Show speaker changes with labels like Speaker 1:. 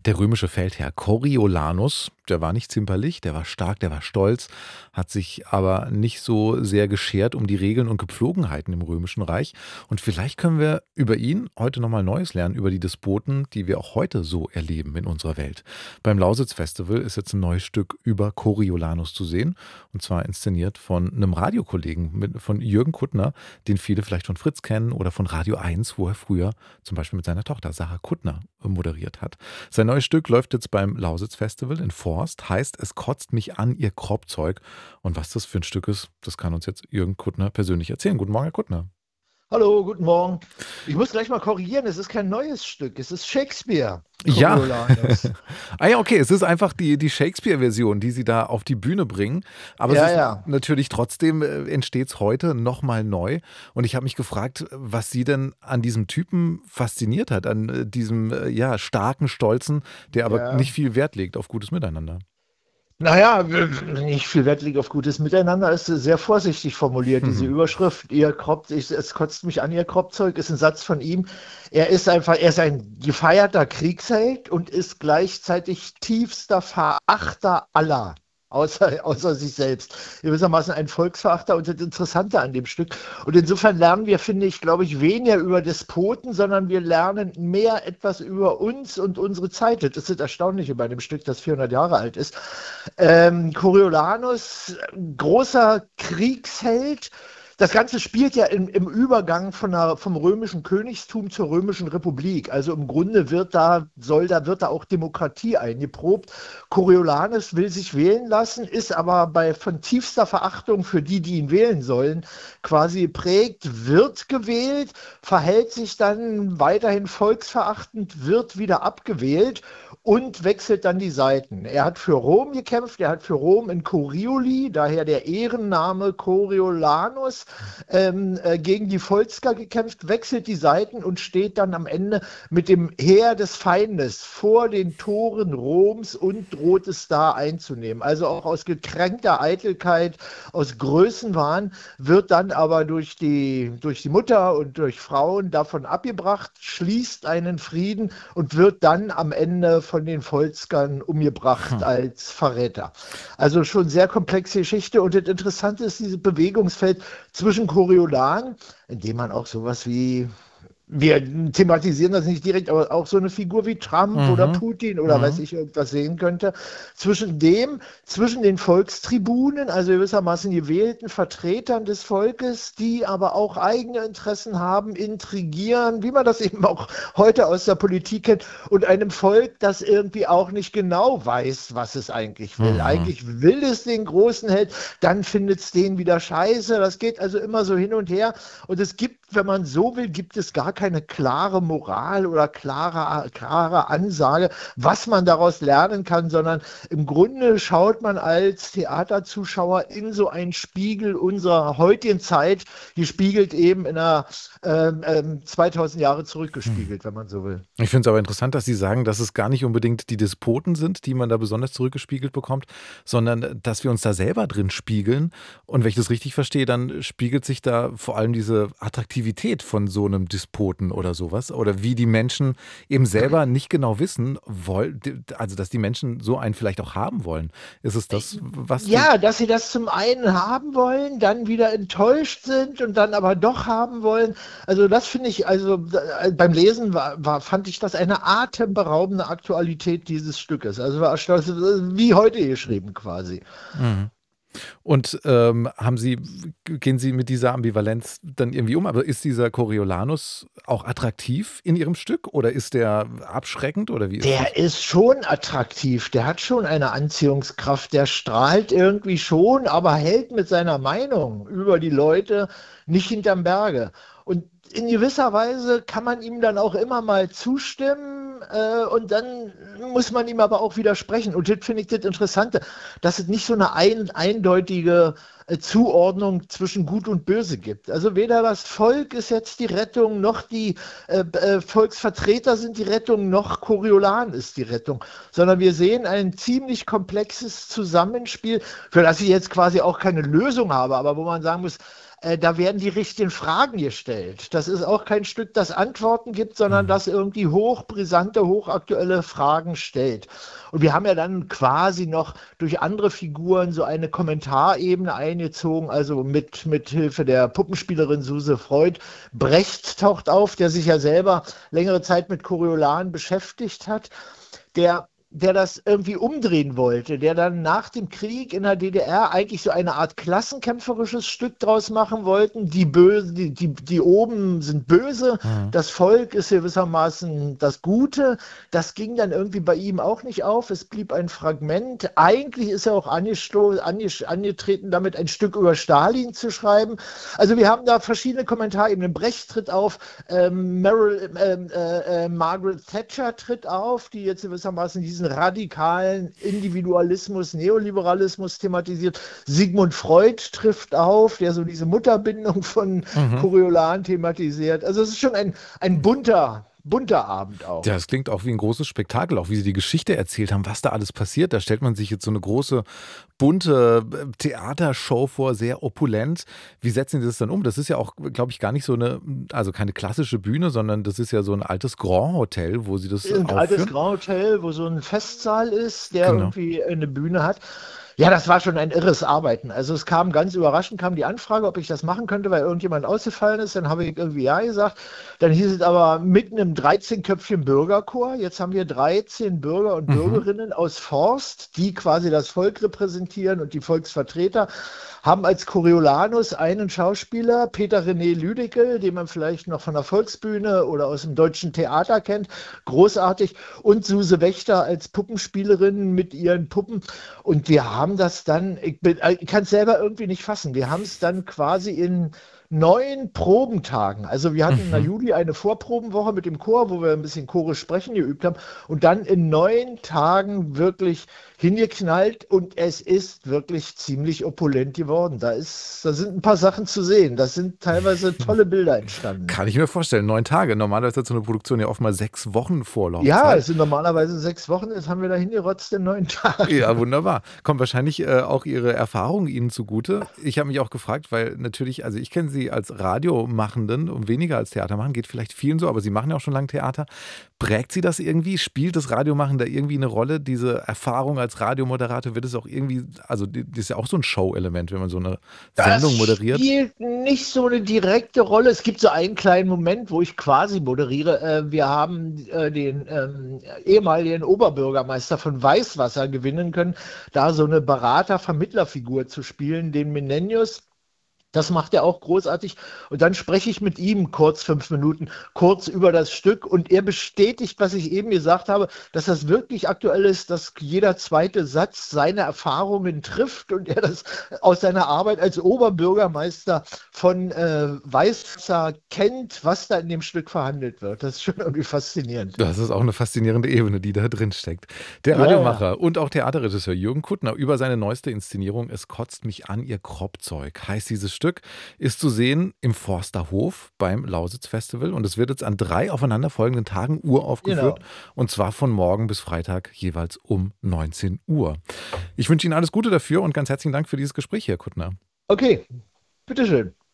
Speaker 1: Der römische Feldherr Coriolanus, der war nicht zimperlich, der war stark, der war stolz, hat sich aber nicht so sehr geschert um die Regeln und Gepflogenheiten im Römischen Reich. Und vielleicht können wir über ihn heute nochmal Neues lernen, über die Despoten, die wir auch heute so erleben in unserer Welt. Beim Lausitz-Festival ist jetzt ein neues Stück über Coriolanus zu sehen, und zwar inszeniert von einem Radiokollegen, von Jürgen Kuttner, den viele vielleicht von Fritz kennen oder von Radio 1, wo er früher zum Beispiel mit seiner Tochter Sarah Kuttner moderiert hat. Sein neues Stück läuft jetzt beim Lausitz-Festival in Forst, heißt Es kotzt mich an, ihr Kropfzeug. Und was das für ein Stück ist, das kann uns jetzt Jürgen Kuttner persönlich erzählen. Guten Morgen, Herr Kuttner.
Speaker 2: Hallo, guten Morgen. Ich muss gleich mal korrigieren, es ist kein neues Stück, es ist Shakespeare,
Speaker 1: Ja.
Speaker 2: Coriolanus.
Speaker 1: Ah ja, okay, es ist einfach die Shakespeare-Version, die Sie da auf die Bühne bringen. Aber es
Speaker 2: Ja,
Speaker 1: ist
Speaker 2: ja.
Speaker 1: natürlich trotzdem, entsteht es heute nochmal neu. Und ich habe mich gefragt, was Sie denn an diesem Typen fasziniert hat, an diesem ja, starken, stolzen, der aber
Speaker 2: Ja.
Speaker 1: nicht viel Wert legt auf gutes Miteinander.
Speaker 2: Naja, nicht viel Wert liegt auf gutes Miteinander, ist sehr vorsichtig formuliert, diese
Speaker 1: Mhm.
Speaker 2: Überschrift. Es kotzt mich an, ihr Kropfzeug, ist ein Satz von ihm. Er ist ein gefeierter Kriegsheld und ist gleichzeitig tiefster Verachter aller. Außer sich selbst. Gewissermaßen ein Volksverachter und das Interessante an dem Stück. Und insofern lernen wir, finde ich, glaube ich, weniger über Despoten, sondern wir lernen mehr etwas über uns und unsere Zeit. Das ist das Erstaunliche bei dem Stück, das 400 Jahre alt ist. Coriolanus, großer Kriegsheld. Das Ganze spielt ja im Übergang vom römischen Königstum zur römischen Republik. Also im Grunde wird da auch Demokratie eingeprobt. Coriolanus will sich wählen lassen, ist aber von tiefster Verachtung für die, die ihn wählen sollen, quasi geprägt, wird gewählt, verhält sich dann weiterhin volksverachtend, wird wieder abgewählt und wechselt dann die Seiten. Er hat für Rom gekämpft, er hat für Rom in Corioli, daher der Ehrenname Coriolanus, gegen die Volsker gekämpft, wechselt die Seiten und steht dann am Ende mit dem Heer des Feindes vor den Toren Roms und droht es da einzunehmen. Also auch aus gekränkter Eitelkeit, aus Größenwahn wird dann aber durch die Mutter und durch Frauen davon abgebracht, schließt einen Frieden und wird dann am Ende von den Volskern umgebracht
Speaker 1: Hm.
Speaker 2: als Verräter. Also schon sehr komplexe Geschichte und das Interessante ist dieses Bewegungsfeld zwischen Coriolan, in dem man auch sowas wie wir thematisieren das nicht direkt, aber auch so eine Figur wie Trump oder
Speaker 1: Mhm.
Speaker 2: Putin oder weiß
Speaker 1: Mhm.
Speaker 2: ich irgendwas sehen könnte, zwischen den Volkstribunen, also gewissermaßen gewählten Vertretern des Volkes, die aber auch eigene Interessen haben, intrigieren, wie man das eben auch heute aus der Politik kennt, und einem Volk, das irgendwie auch nicht genau weiß, was es eigentlich will.
Speaker 1: Mhm.
Speaker 2: Eigentlich will es den großen Held, dann findet es den wieder scheiße. Das geht also immer so hin und her. Und es gibt, wenn man so will, gibt es gar keine klare Moral oder klare Ansage, was man daraus lernen kann, sondern im Grunde schaut man als Theaterzuschauer in so einen Spiegel unserer heutigen Zeit, gespiegelt eben in einer 2000 Jahre
Speaker 1: Hm.
Speaker 2: zurückgespiegelt, wenn man so will.
Speaker 1: Ich finde es aber interessant, dass Sie sagen, dass es gar nicht unbedingt die Despoten sind, die man da besonders zurückgespiegelt bekommt, sondern dass wir uns da selber drin spiegeln. Und wenn ich das richtig verstehe, dann spiegelt sich da vor allem diese Attraktivität von so einem Despoten oder sowas. Oder wie die Menschen eben selber nicht genau wissen wollen, also dass die Menschen so einen vielleicht auch haben wollen. Ist es das, was du.
Speaker 2: Ja, dass sie das zum einen haben wollen, dann wieder enttäuscht sind und dann aber doch haben wollen. Also das finde ich, beim Lesen fand ich das eine atemberaubende Aktualität dieses Stückes. Also war wie heute geschrieben quasi.
Speaker 1: Mhm. Und gehen Sie mit dieser Ambivalenz dann irgendwie um? Aber ist dieser Coriolanus auch attraktiv in Ihrem Stück oder ist der abschreckend oder wie ist das?
Speaker 2: Der ist schon attraktiv, der hat schon eine Anziehungskraft, der strahlt irgendwie schon, aber hält mit seiner Meinung über die Leute nicht hinterm Berge. Und in gewisser Weise kann man ihm dann auch immer mal zustimmen, und dann muss man ihm aber auch widersprechen. Und das finde ich das Interessante, dass es nicht so eine eindeutige Zuordnung zwischen Gut und Böse gibt. Also weder das Volk ist jetzt die Rettung, noch die Volksvertreter sind die Rettung, noch Coriolan ist die Rettung, sondern wir sehen ein ziemlich komplexes Zusammenspiel, für das ich jetzt quasi auch keine Lösung habe, aber wo man sagen muss, Da werden die richtigen Fragen gestellt. Das ist auch kein Stück, das Antworten gibt, sondern
Speaker 1: Mhm.
Speaker 2: das irgendwie hochbrisante, hochaktuelle Fragen stellt. Und wir haben ja dann quasi noch durch andere Figuren so eine Kommentarebene eingezogen, also mit Hilfe der Puppenspielerin Suse Freud. Brecht taucht auf, der sich ja selber längere Zeit mit Coriolan beschäftigt hat, der das irgendwie umdrehen wollte, der dann nach dem Krieg in der DDR eigentlich so eine Art klassenkämpferisches Stück draus machen wollten. Die Böse, die oben sind böse,
Speaker 1: Mhm.
Speaker 2: das Volk ist gewissermaßen das Gute. Das ging dann irgendwie bei ihm auch nicht auf. Es blieb ein Fragment. Eigentlich ist er auch angetreten, damit ein Stück über Stalin zu schreiben. Also wir haben da verschiedene Kommentarebenen. Brecht tritt auf, Margaret Thatcher tritt auf, die jetzt gewissermaßen diesen radikalen Individualismus, Neoliberalismus thematisiert. Sigmund Freud trifft auf, der so diese Mutterbindung von
Speaker 1: Mhm.
Speaker 2: Coriolan thematisiert. Also es ist schon ein bunter Abend
Speaker 1: Ja,
Speaker 2: auch.
Speaker 1: das klingt auch wie ein großes Spektakel, auch wie Sie die Geschichte erzählt haben, was da alles passiert. Da stellt man sich jetzt so eine große, bunte Theatershow vor, sehr opulent. Wie setzen Sie das dann um? Das ist ja auch, glaube ich, gar nicht so eine, also keine klassische Bühne, sondern das ist ja so ein altes Grand Hotel, wo Sie das
Speaker 2: Ein altes
Speaker 1: aufführen.
Speaker 2: Grand Hotel, wo so ein Festsaal ist, der
Speaker 1: Genau.
Speaker 2: irgendwie eine Bühne hat. Ja, das war schon ein irres Arbeiten. Also es kam ganz überraschend, kam die Anfrage, ob ich das machen könnte, weil irgendjemand ausgefallen ist. Dann habe ich irgendwie ja gesagt. Dann hieß es aber mitten im 13-köpfigen Bürgerchor. Jetzt haben wir 13 Bürger und
Speaker 1: Mhm.
Speaker 2: Bürgerinnen aus Forst, die quasi das Volk repräsentieren und die Volksvertreter, haben als Coriolanus einen Schauspieler, Peter René Lüdecke, den man vielleicht noch von der Volksbühne oder aus dem Deutschen Theater kennt, großartig, und Suse Wächter als Puppenspielerin mit ihren Puppen. Und wir haben das dann, ich kann es selber irgendwie nicht fassen, wir haben es dann quasi in 9 Probentagen. Also wir hatten in der
Speaker 1: Mhm.
Speaker 2: Juli eine Vorprobenwoche mit dem Chor, wo wir ein bisschen chorisch sprechen geübt haben. Und dann in 9 Tagen wirklich hingeknallt und es ist wirklich ziemlich opulent geworden. Da sind ein paar Sachen zu sehen. Das sind teilweise tolle Bilder entstanden.
Speaker 1: Kann ich mir vorstellen, 9 Tage. Normalerweise hat so eine Produktion ja oft mal 6 Wochen
Speaker 2: Ja,
Speaker 1: Vorlaufzeit.
Speaker 2: es sind normalerweise 6 Wochen, jetzt haben wir da hingerotzt in 9 Tagen.
Speaker 1: Ja, wunderbar. Kommt wahrscheinlich auch Ihre Erfahrung Ihnen zugute. Ich habe mich auch gefragt, weil natürlich, also ich kenne Sie als Radiomachenden und weniger als Theatermachen, geht vielleicht vielen so, aber Sie machen ja auch schon lange Theater. Prägt Sie das irgendwie? Spielt das Radiomachen da irgendwie eine Rolle? Diese Erfahrung als Radiomoderator, wird es auch irgendwie, also das ist ja auch so ein Show-Element, wenn man so eine
Speaker 2: Das
Speaker 1: Sendung moderiert.
Speaker 2: spielt nicht so eine direkte Rolle. Es gibt so einen kleinen Moment, wo ich quasi moderiere. Wir haben den ehemaligen Oberbürgermeister von Weißwasser gewinnen können, da so eine Berater-Vermittlerfigur zu spielen, den Menenius. Das macht er auch großartig. Und dann spreche ich mit ihm kurz 5 Minuten, kurz über das Stück. Und er bestätigt, was ich eben gesagt habe, dass das wirklich aktuell ist, dass jeder zweite Satz seine Erfahrungen trifft und er das aus seiner Arbeit als Oberbürgermeister von Weißwasser kennt, was da in dem Stück verhandelt wird. Das ist schon irgendwie faszinierend.
Speaker 1: Das ist auch eine faszinierende Ebene, die da drin steckt. Der
Speaker 2: Ja, ja.
Speaker 1: Radiomacher und auch Theaterregisseur Jürgen Kuttner über seine neueste Inszenierung „Es kotzt mich an, ihr Kropfzeug" heißt dieses Stück, ist zu sehen im Forsterhof beim Lausitz-Festival und es wird jetzt an 3 aufeinanderfolgenden Tagen uraufgeführt
Speaker 2: Genau.
Speaker 1: und zwar von morgen bis Freitag jeweils um 19 Uhr. Ich wünsche Ihnen alles Gute dafür und ganz herzlichen Dank für dieses Gespräch, Herr Kuttner.
Speaker 2: Okay, bitteschön.